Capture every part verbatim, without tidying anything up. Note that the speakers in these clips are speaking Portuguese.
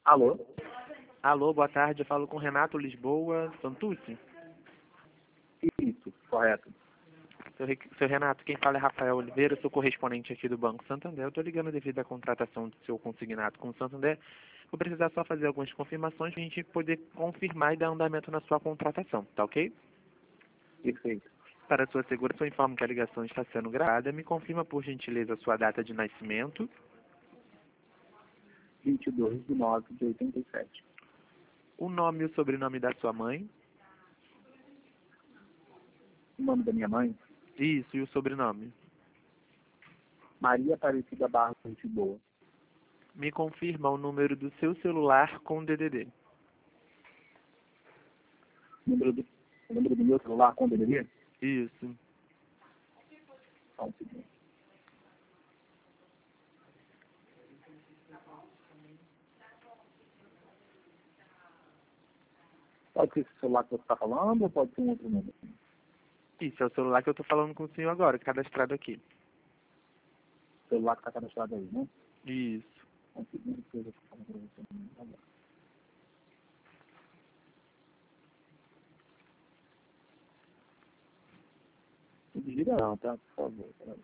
Alô? Alô, boa tarde. Eu falo com Renato Lisboa Santucci. Isso, correto. Seu, Re- seu Renato, quem fala é Rafael Oliveira, sou correspondente aqui do Banco Santander. Eu estou ligando devido à contratação do seu consignado com o Santander. Vou precisar só fazer algumas confirmações para a gente poder confirmar e dar andamento na sua contratação, tá ok? Perfeito. Para a sua segurança, eu informo que a ligação está sendo gravada. Me confirma, por gentileza, a sua data de nascimento, vinte e dois de nove de oitenta e sete. o nome e o sobrenome da sua mãe. O nome da minha mãe? Isso, e o sobrenome. Maria Aparecida Barros de Boa. Me confirma o número do seu celular com D D D. Número do, o número do meu celular com D D D? Isso. Só um segundo. Pode ser esse celular que você está falando ou pode ser um outro número? Isso, é o celular que eu estou falando com o senhor agora, cadastrado aqui. O celular que está cadastrado aí, né? Isso. Só um segundo que eu vou falar para você. Agora. Não desliga não, tá? Por favor. Peraí.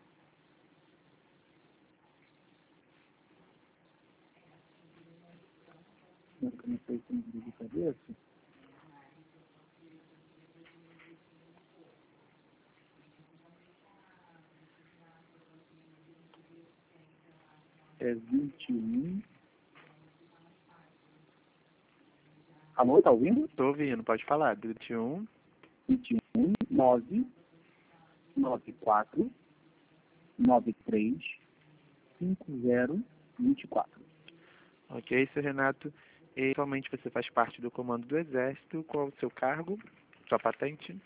Não, que eu não sei se me desliga de cabeça. É vinte e um. Alô, tá ouvindo? Estou ouvindo, pode falar. vinte e um. vinte e um, nove, nove quatro, nove três, cinco zero, vinte e quatro. Ok, seu Renato. E atualmente você faz parte do Comando do Exército. Qual o seu cargo? Sua patente?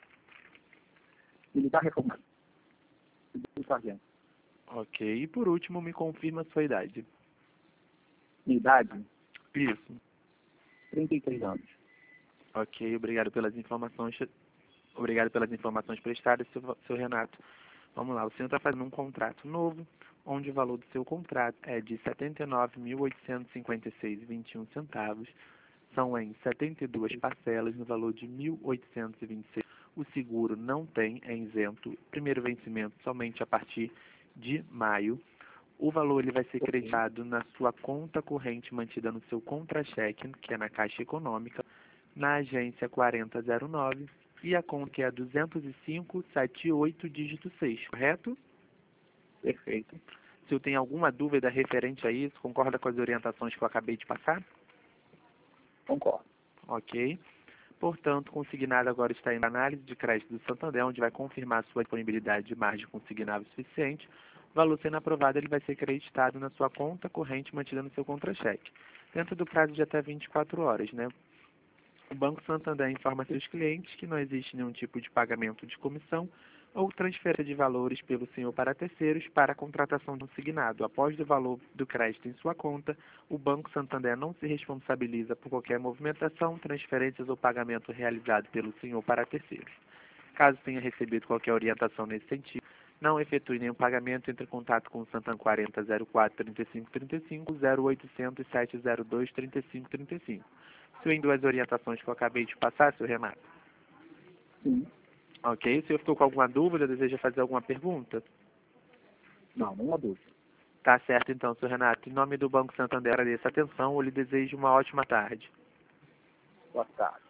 Militar reformado. Segundo sargento. Ok. E por último, me confirma a sua idade. Minha idade, Isso. trinta e três anos. Ok, obrigado pelas informações. Obrigado pelas informações prestadas, seu, seu Renato. Vamos lá, o senhor está fazendo um contrato novo, onde o valor do seu contrato é de setenta e nove mil oitocentos e cinquenta e seis vírgula vinte e um centavos. São em setenta e duas parcelas no valor de mil oitocentos e vinte e seis. O seguro não tem, é isento. Primeiro vencimento somente a partir de maio. O valor ele vai ser creditado na sua conta corrente mantida no seu contra-cheque, que é na Caixa Econômica, na agência quarenta zero nove, e a conta que é duzentos e cinco, setenta e oito, dígito seis, correto? Perfeito. Se eu tenho alguma dúvida referente a isso, concorda com as orientações que eu acabei de passar? Concordo. Ok. Portanto, consignado agora está em análise de crédito do Santander, onde vai confirmar sua disponibilidade de margem consignável suficiente. O valor sendo aprovado, ele vai ser creditado na sua conta corrente mantida no seu contra-cheque, dentro do prazo de até vinte e quatro horas, né? O Banco Santander informa seus clientes que não existe nenhum tipo de pagamento de comissão ou transferência de valores pelo senhor para terceiros para a contratação de um consignado. Após o valor do crédito em sua conta, o Banco Santander não se responsabiliza por qualquer movimentação, transferências ou pagamento realizado pelo senhor para terceiros. Caso tenha recebido qualquer orientação nesse sentido, não efetue nenhum pagamento, entre em contato com o Santander quarenta zero quatro, trinta e cinco trinta e cinco, zero oitocentos, sete zero dois, trinta e cinco trinta e cinco. São em duas orientações que eu acabei de passar, seu Renato. Sim. Ok? O senhor ficou com alguma dúvida, deseja fazer alguma pergunta? Não, não há dúvida. Tá certo então, seu Renato. Em nome do Banco Santander, agradeço a atenção. Eu lhe desejo uma ótima tarde. Boa tarde.